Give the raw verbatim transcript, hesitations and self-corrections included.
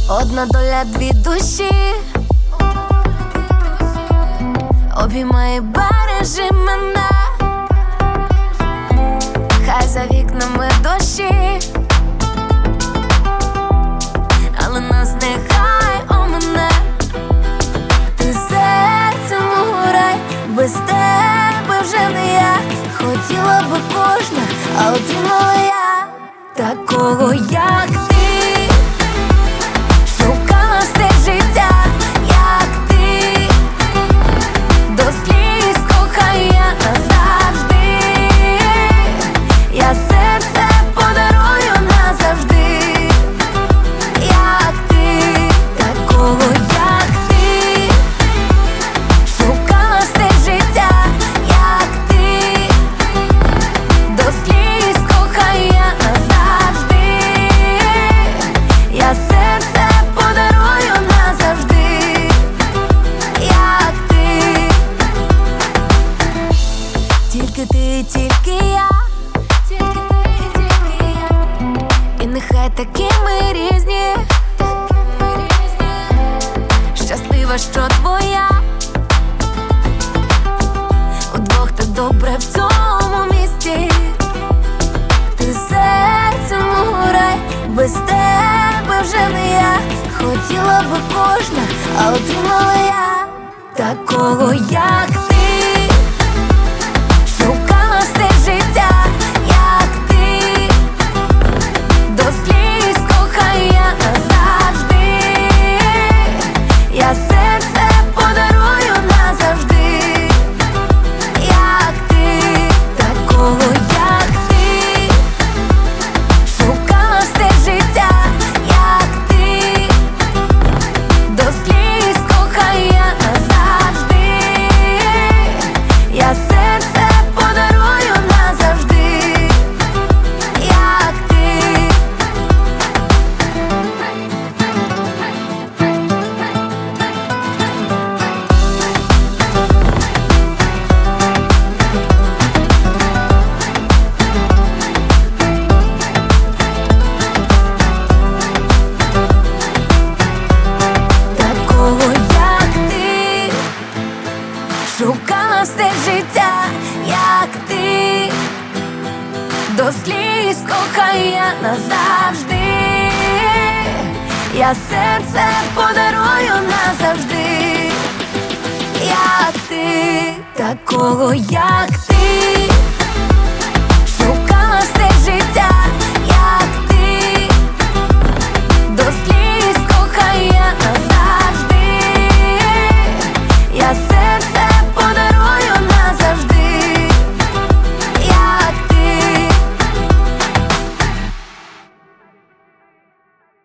Одна доля, дві душі, обіймай і бережи мене, хай за вікнами дощі, але нас нехай омине. Ти серцем мого рай, без тебе вже не я. Хотіла би кожна, а отримала я такого, як ти. Шукала все життя, як ти, до сліз кохаю я назавжди. Я серце подарую назавжди, як ти, такого, як ти. Шукала все життя, як ти, до сліз кохаю я назавжди. Я серце подарую назавжди, як ти. Тільки ти, тільки я, тільки ти і тільки я. І нехай такі ми різні, щаслива, що твоя. Удвох так добре в цьому місті. Ти серцем мого рай, без тебе вже не я. Хотіла би кожна, а отримала я такого, як ти. Шукала все життя, як ти, до сліз кохаю я назавжди. Я серце подарую назавжди, як ти, такого, як ти. Шукала все життя, як ти, до сліз кохаю я назавжди. Я серце подарую назавжди, як ти. Такого, як ти. Шукала все життя, як ти, до сліз кохаю я назавжди. Я серце подарую назавжди, як ти, такого, як ти.